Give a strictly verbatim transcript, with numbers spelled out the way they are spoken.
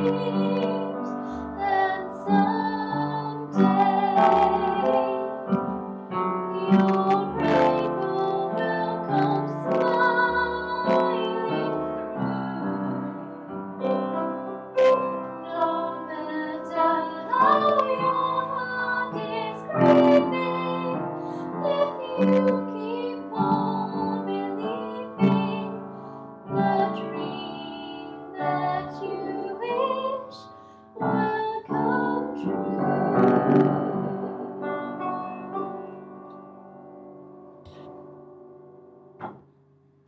and someday your rainbow will come smiling through. No matter how your heart is grieving, if you